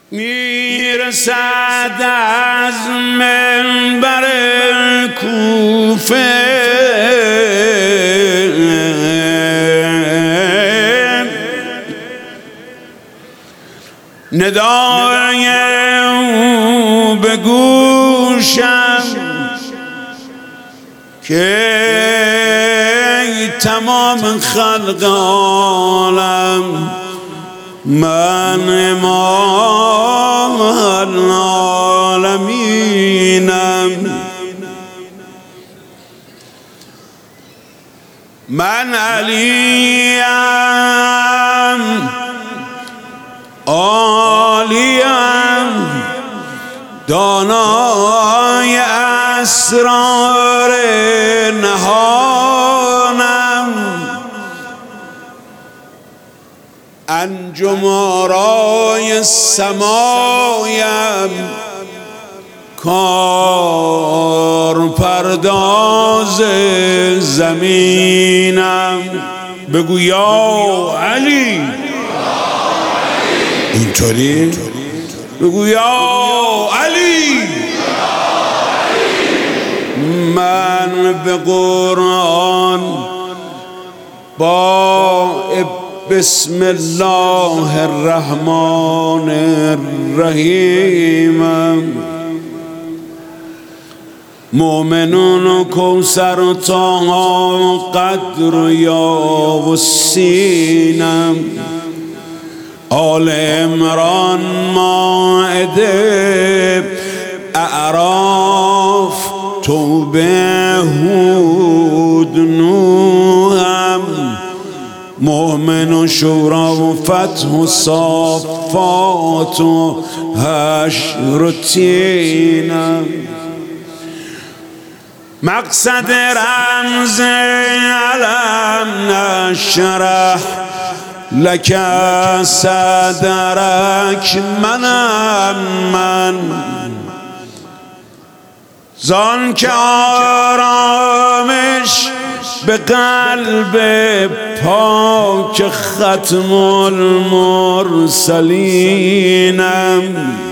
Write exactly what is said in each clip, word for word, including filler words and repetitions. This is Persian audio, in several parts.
میرسد از منبر کوفه ندای او به گوشم که تمام خلق عالم من امام العالمینم، من علیم عالیم دانای اسرار نهانم، انجم آرای سمایم کار پرداز زمینم. بگو یا علی. اینطوری بگو یا علی. من به قرآن با بسم الله الرحمن الرحیم مؤمنون و کوثر و طه قدر و یا و سینم، آل عمران مائده اعراف توبه هود نوحم، مؤمن و شورا و فتح و صافات و حشر و تینم، مقصد رمز علم نشرح لک صدرک منم من، زان که آرامش به قلب پاک ختم المرسلینم،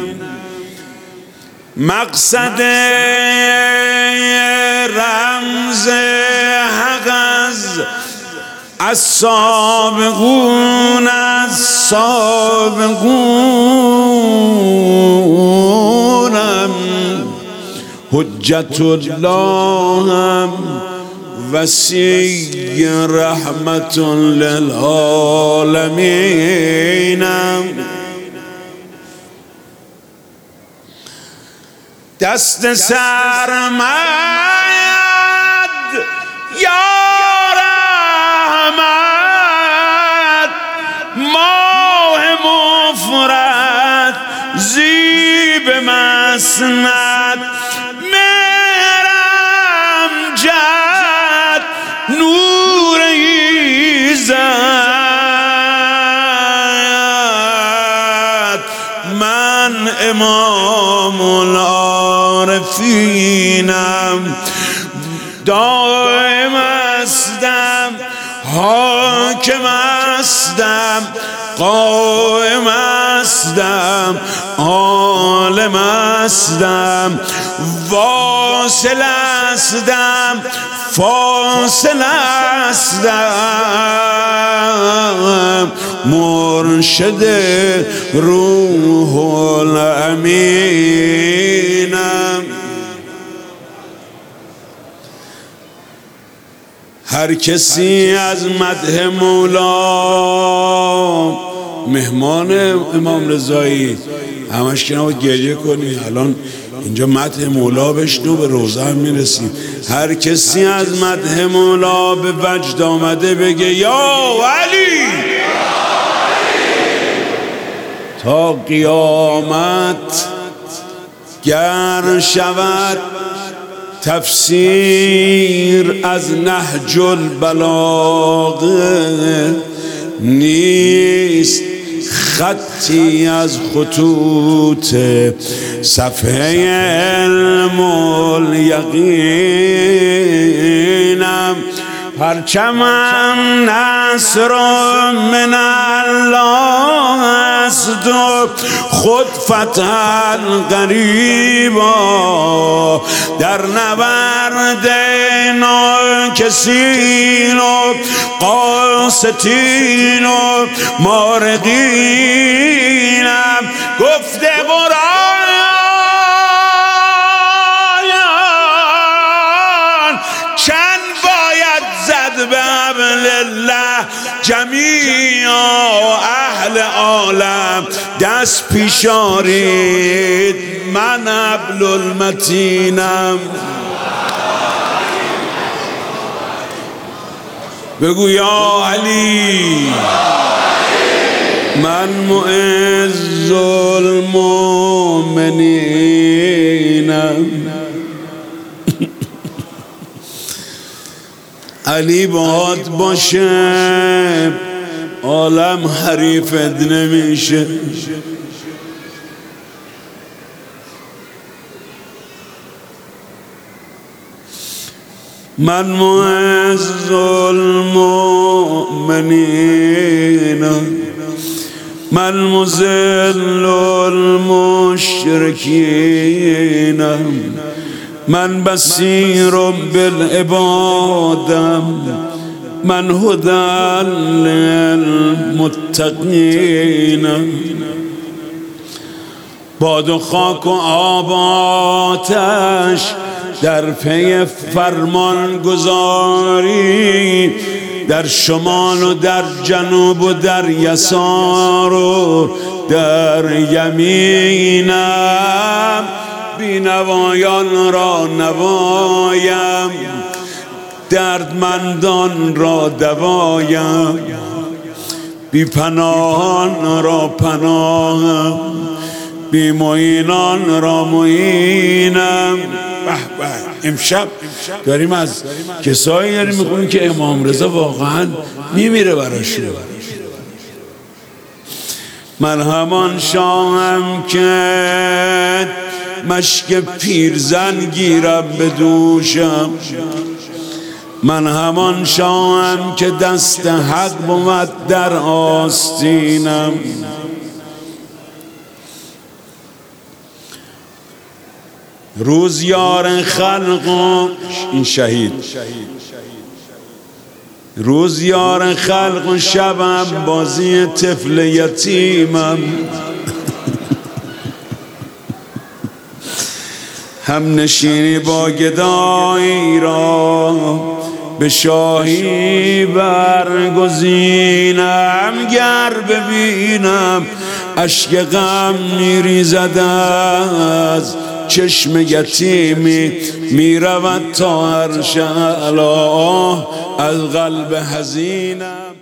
مقصد رمز حق از السابقون السابقونم، حجت اللهم وسیع رحمت للعالمین، دست سرمد یا رحمت، ماه مفرد زیب مسند، مهرم جد نور ایزد، من امام العارفینم، دائم استم حاکم استم قائم استم عالم استم، واصل استم فاصل استم، مرشد روح الامینم. هر کسی از مدح مولا، مهمان امام رضایی همش که نباید گریه کنی، الان اینجا مدح مولا بشنو به روضه هم میرسیم. هر کسی از مدح مولا به وجد آمده بگه یا علی، تا قیامت گر شود تفسیر از نهج البلاغه، نیست خطی از خطوط صفحه علم الیقینم، پرچمم نصر من الله است و خود فتح قریبا، در نبرد ناکسین و قاستین و مارقینم گفته قرآن چند باید زد به حبل الله جمیعا اهل عالم دست پیشارید من حبل المتینم. بگو یا علی من معز المؤمنینم. علی باهات باشه عالم حریفت نمیشه. من معز المؤمنین من مذل المشرکین من بصیر بالعبادم من هدی للمتقین. باد و خاک و آب آتش در پی فرمان گذاری، در شمال و در جنوب و در یسار و در یمینم، بی نوایان را نوایم دردمندان را دوایم، بی پناهان را پناهم بی معینان را معینم. امشب داریم از کسایی داریم میخونیم که امام رضا واقعا میمیره براشون. من همان شاهم که مشک پیرزن گیرم به دوشم، من همان شاهم که دست حق بود در آستینم. روز یار خلق و این شهید روز یار خلق و شبم بازی طفل یتیمم. هم نشینی با گدایی را به شاهی برگزینم، گر ببینم اشک غم میریزد از چشم یتیمی، میرود تا عرش اعلی از قلب حزینم.